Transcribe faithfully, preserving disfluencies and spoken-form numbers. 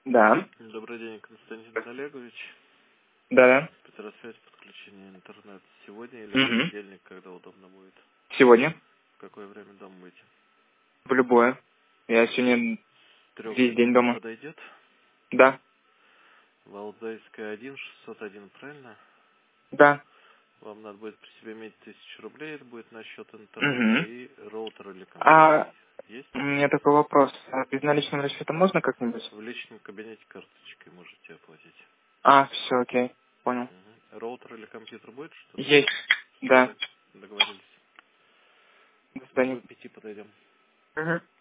Да. Добрый день, Константин Олегович. Да-да. Спецсвязь, подключение интернет. Сегодня или в Угу. понедельник, когда удобно будет? Сегодня. В какое время дома будете? В любое. Я сегодня С трех весь до день пяти дома. подойдет? Да. Валдайская один, шестьсот один, правильно? Да. Вам надо будет при себе иметь тысячу рублей, это будет на счет интернета Угу. и роутер или компьютер. А Есть? у меня такой вопрос. А безналичным расчетом можно как-нибудь? В личном кабинете карточкой можете оплатить. А, все, окей. Понял. Угу. Роутер или компьютер будет что-то? Есть. Все, Да. договорились. До свидания. До пяти подойдем. Угу.